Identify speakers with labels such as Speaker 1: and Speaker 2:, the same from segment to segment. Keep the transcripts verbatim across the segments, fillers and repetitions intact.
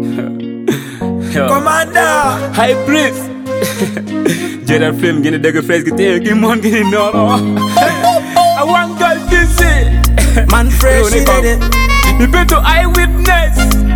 Speaker 1: Commander
Speaker 2: High Priest Jada Flame gini dega fresh gite ki mon gini noro I want girl busy
Speaker 1: Man fresh
Speaker 2: Ni
Speaker 1: did it.
Speaker 2: You better eyewitness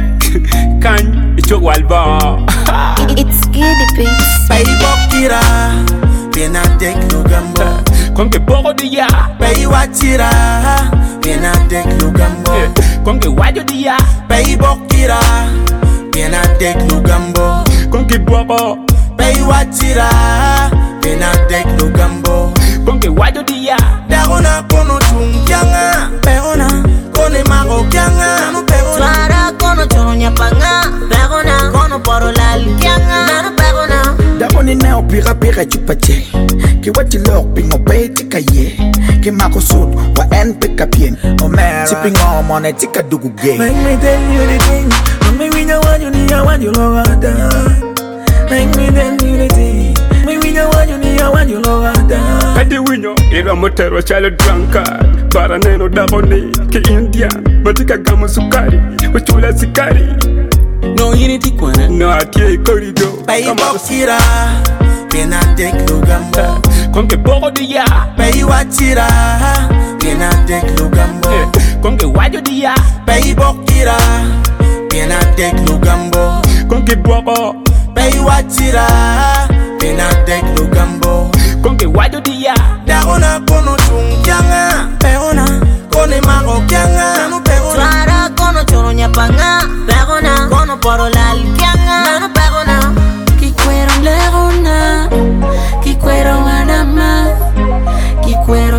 Speaker 2: Kan ichok walba
Speaker 3: It's Giddy Beats.
Speaker 1: Pay bokira Pena dek lugambo
Speaker 2: Konge boko diya
Speaker 1: Pay watira Pena dek lugambo
Speaker 2: Konge wajo diya
Speaker 1: Pay bokira Pena dek lugambo
Speaker 2: Konge boko
Speaker 1: Pay watira Pena dek lugambo
Speaker 2: Konge wajo diya
Speaker 1: Dagona kono tungyanga Perona Kone maro kyanga No perona
Speaker 3: Twara kono choro nyapanga. Perona kono poro lal kianga. Nano perona.
Speaker 4: Dagoni nao pira pira chupache Ki wati lok pingo pe tika ye Ki mako sud wa en pika pien
Speaker 1: Omera
Speaker 4: Sipping on money tika dugu gay
Speaker 1: Make me tell you the thing Make me know what you need, I want you love that. Make me tell you the thing Make me know what you need, I want you love that.
Speaker 2: Kadi winyo ila motero chale drunkard Bara neno dagoni ki Indian Matika gamu sukari Wachula sikari No unity kwana No atie korido
Speaker 1: Pay bokira Pena dek lugambo
Speaker 2: Konge boko diya
Speaker 1: Pay watira Pena dek lugambo
Speaker 2: Konge wajo diya
Speaker 1: Pay bokira Pena dek lugambo
Speaker 2: Konge boko
Speaker 1: Pay watira Pena dek lugambo
Speaker 2: Konge wajo diya
Speaker 1: Dagona kono tungyanga Perona Kone maro kyanga Nano perona
Speaker 3: Twara kono choro nyapanga. Perona kono poro lal kianga. Nano perona.
Speaker 5: Kikwero lerona, kikwero wanama, kikwero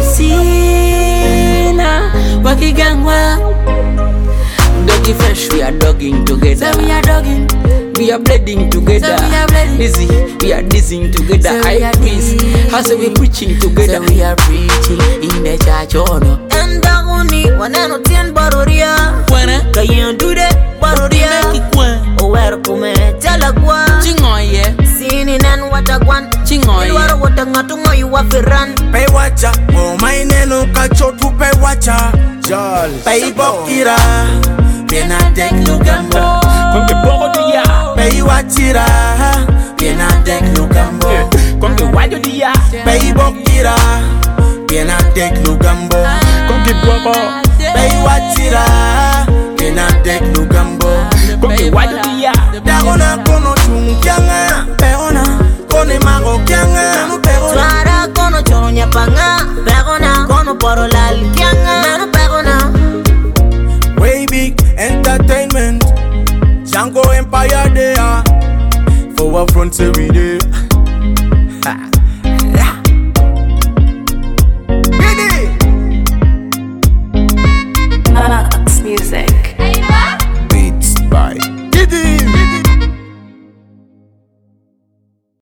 Speaker 5: sina, wakigangwa.
Speaker 6: Doggy fresh, we are dogging together.
Speaker 5: So we are dogging,
Speaker 6: We are bleeding together.
Speaker 5: So we are bleeding.
Speaker 6: Dizzy, we are dizzying together.
Speaker 5: So we
Speaker 6: I
Speaker 5: are
Speaker 6: please,
Speaker 5: dizzy.
Speaker 6: how say we preaching together?
Speaker 5: so we are preaching in the church, oh no.
Speaker 3: Endaguni waneno tien baroria.
Speaker 6: Wanna
Speaker 3: Kayen dude baroria.
Speaker 6: make it one?
Speaker 3: Ower kume chala kwa.
Speaker 6: Chingoye,
Speaker 3: Sini nan watakwan.
Speaker 6: chingoye.
Speaker 3: Ilwaro wata ngatungo yuwa firan.
Speaker 1: Pay wacha Oh my neno kachotu pay wacha Jol Pay bokira Pena dek lugambo
Speaker 2: Konge boko diya
Speaker 1: Pay watira Pena dek lugambo
Speaker 2: Konge wajo diya
Speaker 1: Pay bokira Pena dek lugambo
Speaker 2: Konge boko
Speaker 1: Pay watira Pena dek lugambo
Speaker 2: Konge wajo diya
Speaker 1: Dagona kono tungyanga Perona Kone maro kyanga Nano perona
Speaker 3: Twara kono choro nyapanga. Perona kono poro lal kianga. Nano perona.
Speaker 1: Way big entertainment Django Empire there For our front every day